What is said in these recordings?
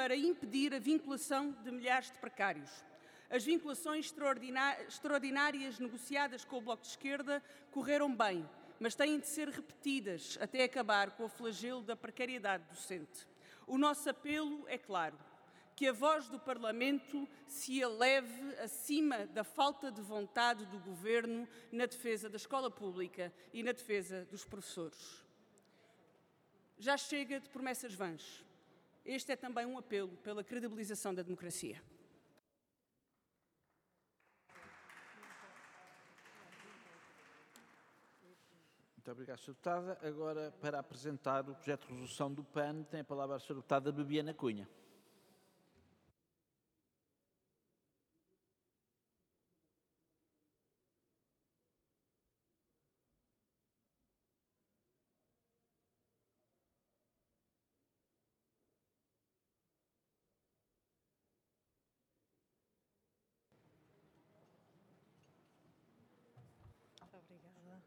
para impedir a vinculação de milhares de precários. As vinculações extraordinárias negociadas com o Bloco de Esquerda correram bem, mas têm de ser repetidas até acabar com o flagelo da precariedade docente. O nosso apelo é claro: que a voz do Parlamento se eleve acima da falta de vontade do Governo na defesa da escola pública e na defesa dos professores. Já chega de promessas vãs. Este é também um apelo pela credibilização da democracia. Muito obrigado, Sra. Deputada. Agora, para apresentar o projeto de resolução do PAN, tem a palavra a Sra. Deputada Bibiana Cunha. Muito obrigada.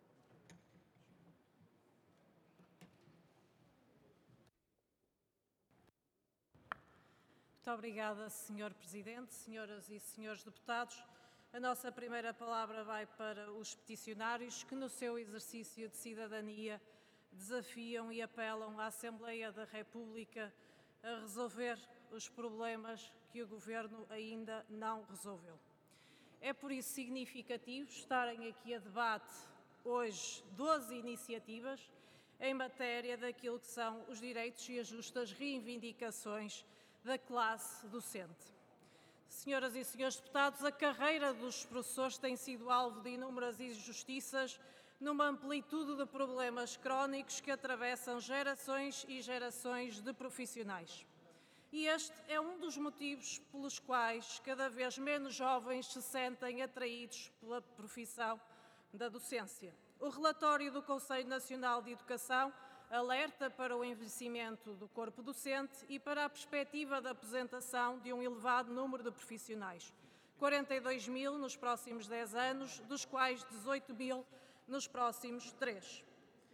Muito obrigada, Sr. Presidente, senhoras e senhores deputados. A nossa primeira palavra vai para os peticionários que, no seu exercício de cidadania, desafiam e apelam à Assembleia da República a resolver os problemas que o Governo ainda não resolveu. É por isso significativo estarem aqui a debate hoje 12 iniciativas em matéria daquilo que são os direitos e as justas reivindicações da classe docente. Senhoras e senhores deputados, a carreira dos professores tem sido alvo de inúmeras injustiças numa amplitude de problemas crónicos que atravessam gerações e gerações de profissionais. E este é um dos motivos pelos quais cada vez menos jovens se sentem atraídos pela profissão da docência. O relatório do Conselho Nacional de Educação alerta para o envelhecimento do corpo docente e para a perspectiva da aposentação de um elevado número de profissionais. 42 mil nos próximos 10 anos, dos quais 18 mil nos próximos 3.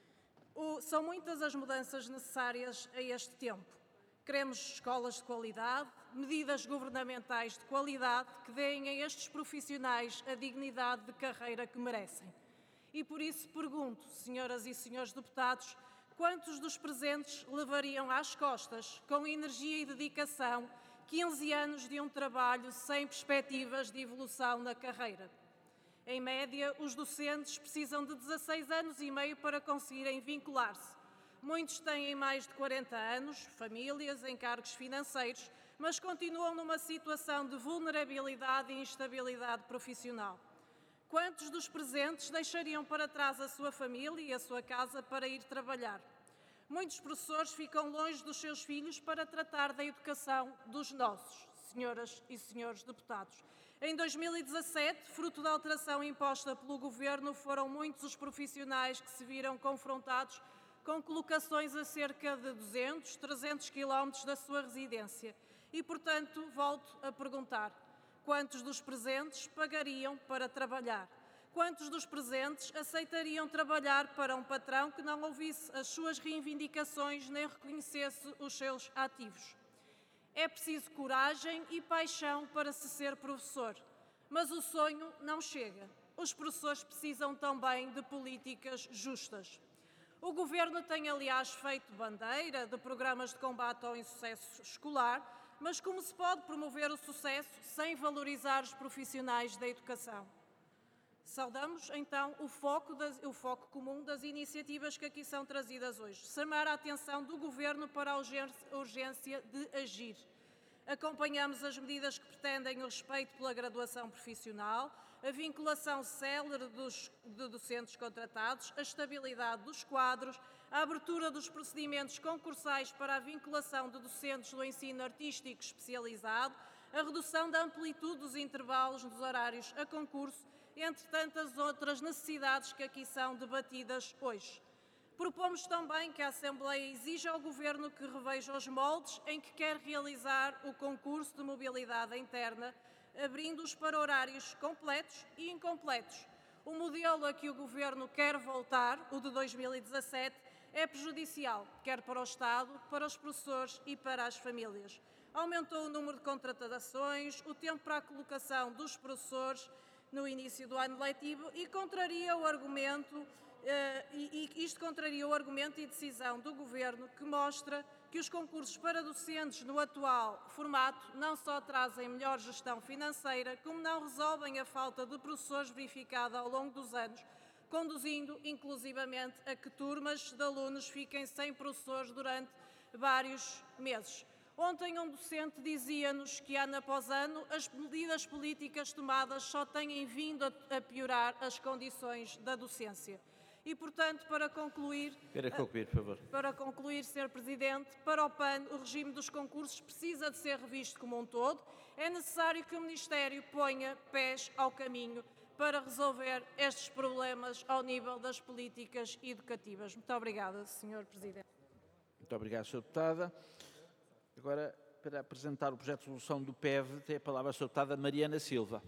São muitas as mudanças necessárias a este tempo. Queremos escolas de qualidade, medidas governamentais de qualidade que deem a estes profissionais a dignidade de carreira que merecem. E por isso pergunto, senhoras e senhores deputados, quantos dos presentes levariam às costas, com energia e dedicação, 15 anos de um trabalho sem perspectivas de evolução na carreira? Em média, os docentes precisam de 16 anos e meio para conseguirem vincular-se. Muitos têm mais de 40 anos, famílias, encargos financeiros, mas continuam numa situação de vulnerabilidade e instabilidade profissional. Quantos dos presentes deixariam para trás a sua família e a sua casa para ir trabalhar? Muitos professores ficam longe dos seus filhos para tratar da educação dos nossos, senhoras e senhores deputados. Em 2017, fruto da alteração imposta pelo Governo, foram muitos os profissionais que se viram confrontados com colocações a cerca de 200, 300 quilómetros da sua residência. E, portanto, volto a perguntar: quantos dos presentes pagariam para trabalhar? Quantos dos presentes aceitariam trabalhar para um patrão que não ouvisse as suas reivindicações nem reconhecesse os seus ativos? É preciso coragem e paixão para se ser professor, mas o sonho não chega. Os professores precisam também de políticas justas. O Governo tem, aliás, feito bandeira de programas de combate ao insucesso escolar, mas como se pode promover o sucesso sem valorizar os profissionais da educação? Saudamos, então, o foco comum das iniciativas que aqui são trazidas hoje. Chamar a atenção do Governo para a urgência de agir. Acompanhamos as medidas que pretendem o respeito pela graduação profissional, a vinculação célere de docentes contratados, a estabilidade dos quadros, a abertura dos procedimentos concursais para a vinculação de docentes do ensino artístico especializado, a redução da amplitude dos intervalos dos horários a concurso, entre tantas outras necessidades que aqui são debatidas hoje. Propomos também que a Assembleia exija ao Governo que reveja os moldes em que quer realizar o concurso de mobilidade interna, abrindo-os para horários completos e incompletos. O modelo a que o Governo quer voltar, o de 2017, é prejudicial, quer para o Estado, para os professores e para as famílias. aumentou o número de contratações, o tempo para a colocação dos professores no início do ano letivo e contraria o argumento, isto contraria o argumento e decisão do Governo que mostra que os concursos para docentes no atual formato não só trazem melhor gestão financeira, como não resolvem a falta de professores verificada ao longo dos anos, conduzindo inclusivamente a que turmas de alunos fiquem sem professores durante vários meses. Ontem um docente dizia-nos que ano após ano as medidas políticas tomadas só têm vindo a piorar as condições da docência. E, portanto, para concluir, por favor. Para concluir, Sr. Presidente, para o PAN, o regime dos concursos precisa de ser revisto como um todo. É necessário que o Ministério ponha pés ao caminho para resolver estes problemas ao nível das políticas educativas. Muito obrigada, Sr. Presidente. Muito obrigado, Sra. Deputada. Agora, para apresentar o projeto de resolução do PEV, tem a palavra a Sra. Deputada Mariana Silva.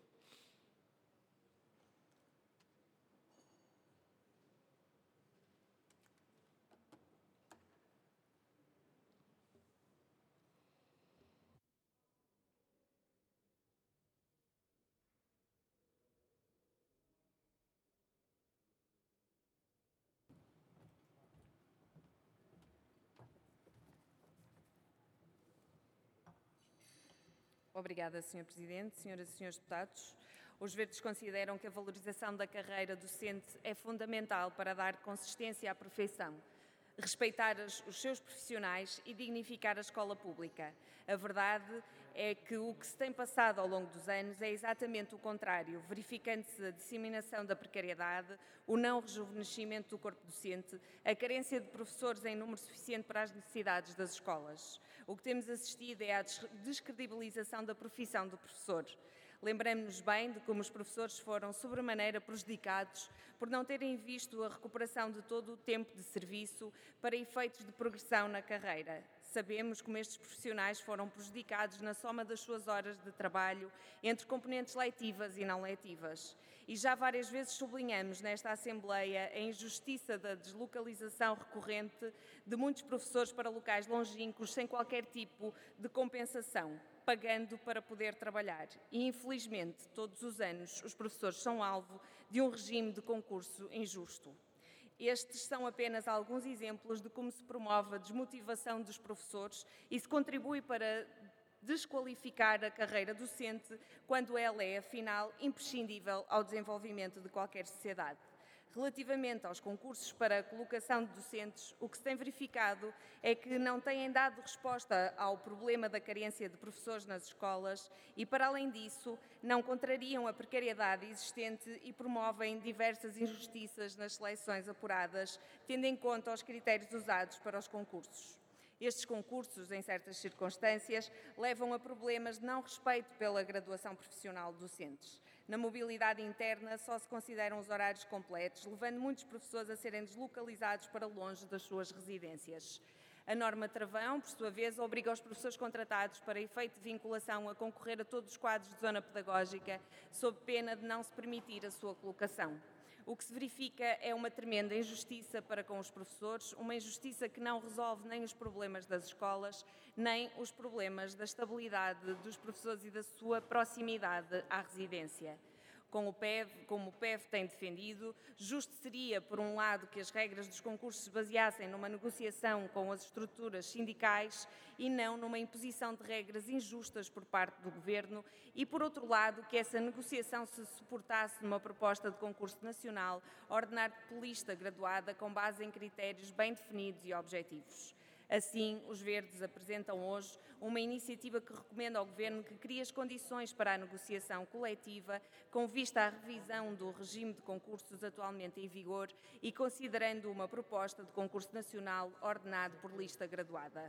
Obrigada, Sr. Presidente. Senhoras e senhores deputados, os Verdes consideram que a valorização da carreira docente é fundamental para dar consistência à profissão, respeitar os seus profissionais e dignificar a escola pública. A verdade é que o que se tem passado ao longo dos anos é exatamente o contrário, verificando-se a disseminação da precariedade, o não rejuvenescimento do corpo docente, a carência de professores em número suficiente para as necessidades das escolas. O que temos assistido é à descredibilização da profissão do professor. Lembramos-nos bem de como os professores foram sobremaneira prejudicados por não terem visto a recuperação de todo o tempo de serviço para efeitos de progressão na carreira. Sabemos como estes profissionais foram prejudicados na soma das suas horas de trabalho entre componentes letivas e não letivas. E já várias vezes sublinhamos nesta Assembleia a injustiça da deslocalização recorrente de muitos professores para locais longínquos sem qualquer tipo de compensação, pagando para poder trabalhar. E, infelizmente, todos os anos os professores são alvo de um regime de concurso injusto. Estes são apenas alguns exemplos de como se promove a desmotivação dos professores e se contribui para desqualificar a carreira docente quando ela é, afinal, imprescindível ao desenvolvimento de qualquer sociedade. Relativamente aos concursos para a colocação de docentes, o que se tem verificado é que não têm dado resposta ao problema da carência de professores nas escolas e, para além disso, não contrariam a precariedade existente e promovem diversas injustiças nas seleções apuradas, tendo em conta os critérios usados para os concursos. Estes concursos, em certas circunstâncias, levam a problemas de não respeito pela graduação profissional de docentes. Na mobilidade interna, só se consideram os horários completos, levando muitos professores a serem deslocalizados para longe das suas residências. A norma travão, por sua vez, obriga os professores contratados para efeito de vinculação a concorrer a todos os quadros de zona pedagógica, sob pena de não se permitir a sua colocação. O que se verifica é uma tremenda injustiça para com os professores, uma injustiça que não resolve nem os problemas das escolas, nem os problemas da estabilidade dos professores e da sua proximidade à residência. Como o PEV tem defendido, justo seria, por um lado, que as regras dos concursos se baseassem numa negociação com as estruturas sindicais e não numa imposição de regras injustas por parte do Governo e, por outro lado, que essa negociação se suportasse numa proposta de concurso nacional ordenado por lista graduada com base em critérios bem definidos e objetivos. Assim, os Verdes apresentam hoje uma iniciativa que recomenda ao Governo que crie as condições para a negociação coletiva com vista à revisão do regime de concursos atualmente em vigor e considerando uma proposta de concurso nacional ordenado por lista graduada.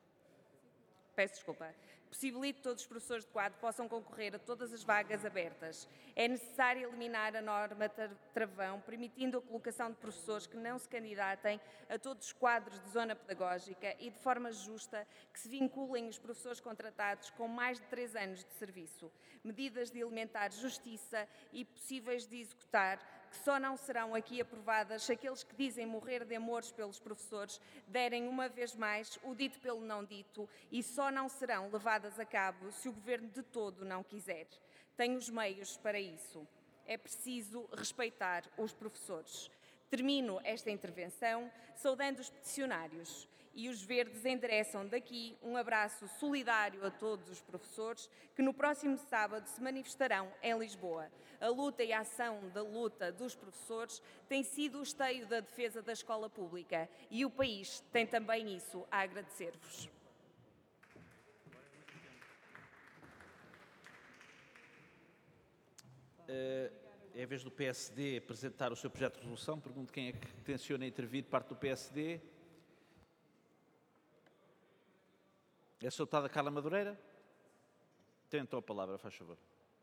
Possibilite que todos os professores de quadro possam concorrer a todas as vagas abertas. É necessário eliminar a norma travão, permitindo a colocação de professores que não se candidatem a todos os quadros de zona pedagógica e, de forma justa, que se vinculem os professores contratados com mais de 3 anos de serviço. Medidas de elementar justiça e possíveis de executar que só não serão aqui aprovadas se aqueles que dizem morrer de amores pelos professores derem uma vez mais o dito pelo não dito e só não serão levadas a cabo se o Governo de todo não quiser. Tem os meios para isso. É preciso respeitar os professores. Termino esta intervenção saudando os peticionários e os Verdes endereçam daqui um abraço solidário a todos os professores que no próximo sábado se manifestarão em Lisboa. A luta e a ação da luta dos professores tem sido o esteio da defesa da escola pública e o país tem também isso a agradecer-vos. É a vez do PSD apresentar o seu projeto de resolução. Pergunto quem é que tenciona intervir de parte do PSD. É a deputada Carla Madureira. Tem então a palavra, faz favor.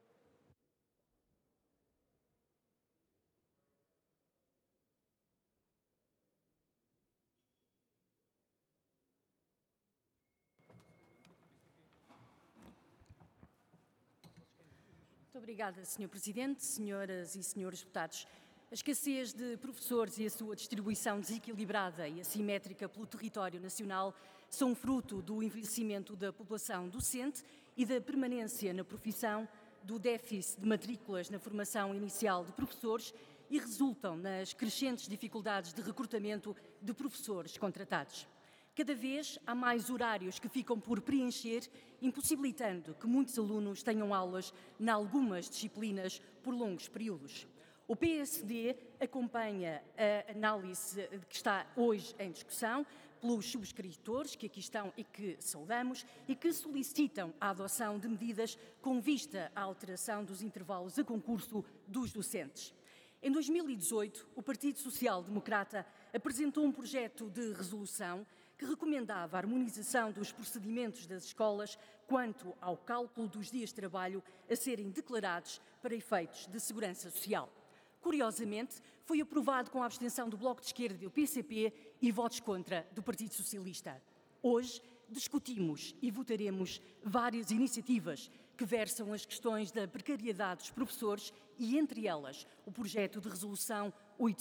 Muito obrigada, Sr. Presidente, senhoras e senhores deputados. A escassez de professores e a sua distribuição desequilibrada e assimétrica pelo território nacional são fruto do envelhecimento da população docente e da permanência na profissão, do déficit de matrículas na formação inicial de professores e resultam nas crescentes dificuldades de recrutamento de professores contratados. Cada vez há mais horários que ficam por preencher, impossibilitando que muitos alunos tenham aulas em algumas disciplinas por longos períodos. O PSD acompanha a análise que está hoje em discussão pelos subscritores que aqui estão e que saudamos e que solicitam a adoção de medidas com vista à alteração dos intervalos a concurso dos docentes. Em 2018, o Partido Social Democrata apresentou um projeto de resolução que recomendava a harmonização dos procedimentos das escolas quanto ao cálculo dos dias de trabalho a serem declarados para efeitos de segurança social. Curiosamente, foi aprovado com a abstenção do Bloco de Esquerda e do PCP e votos contra do Partido Socialista. Hoje discutimos e votaremos várias iniciativas que versam as questões da precariedade dos professores e, entre elas, o projeto de resolução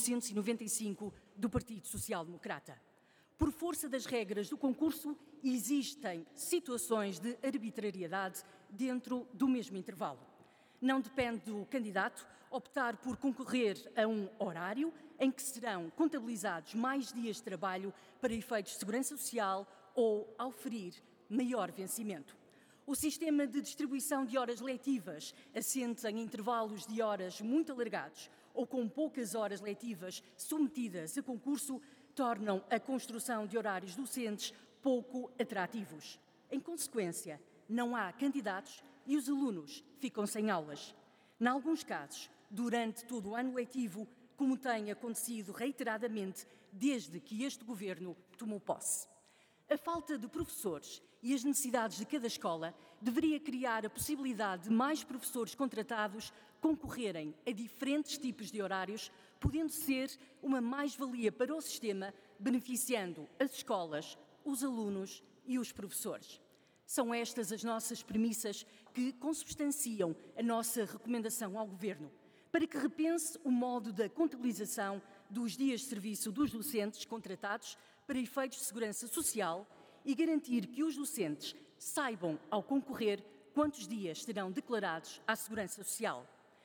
895 do Partido Social Democrata. Por força das regras do concurso, existem situações de arbitrariedade dentro do mesmo intervalo. Não depende do candidato optar por concorrer a um horário em que serão contabilizados mais dias de trabalho para efeitos de segurança social ou auferir maior vencimento. O sistema de distribuição de horas letivas assente em intervalos de horas muito alargados ou com poucas horas letivas submetidas a concurso tornam a construção de horários docentes pouco atrativos. Em consequência, não há candidatos e os alunos ficam sem aulas. Em alguns casos, durante todo o ano letivo, como tem acontecido reiteradamente desde que este Governo tomou posse. A falta de professores e as necessidades de cada escola deveria criar a possibilidade de mais professores contratados concorrerem a diferentes tipos de horários, podendo ser uma mais-valia para o sistema, beneficiando as escolas, os alunos e os professores. São estas as nossas premissas que consubstanciam a nossa recomendação ao Governo, para que repense o modo da contabilização dos dias de serviço dos docentes contratados para efeitos de segurança social e garantir que os docentes saibam, ao concorrer, quantos dias serão declarados à Segurança Social.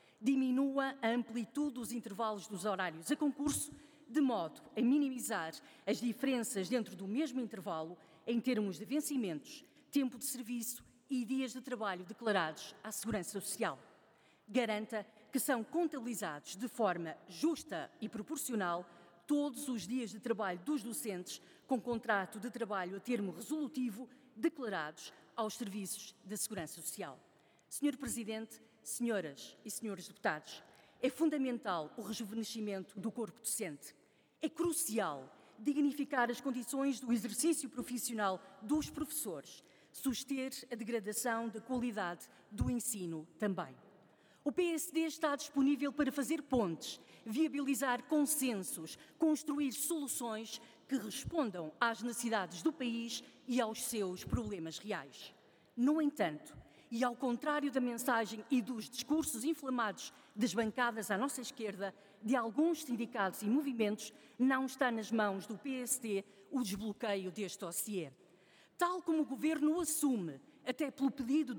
Diminua a amplitude dos intervalos dos horários a concurso, de modo a minimizar as diferenças dentro do mesmo intervalo em termos de vencimentos, tempo de serviço e dias de trabalho declarados à Segurança Social. Garanta que são contabilizados de forma justa e proporcional todos os dias de trabalho dos docentes com contrato de trabalho a termo resolutivo declarados aos serviços da Segurança Social. Senhor Presidente, senhoras e senhores deputados, é fundamental o rejuvenescimento do corpo docente. É crucial dignificar as condições do exercício profissional dos professores, suster a degradação da qualidade do ensino também. O PSD está disponível para fazer pontes, viabilizar consensos, construir soluções que respondam às necessidades do país e aos seus problemas reais. No entanto, E, ao contrário da mensagem e dos discursos inflamados das bancadas à nossa esquerda, de alguns sindicatos e movimentos, não está nas mãos do PSD o desbloqueio deste dossiê. Tal como o Governo assume, até pelo pedido de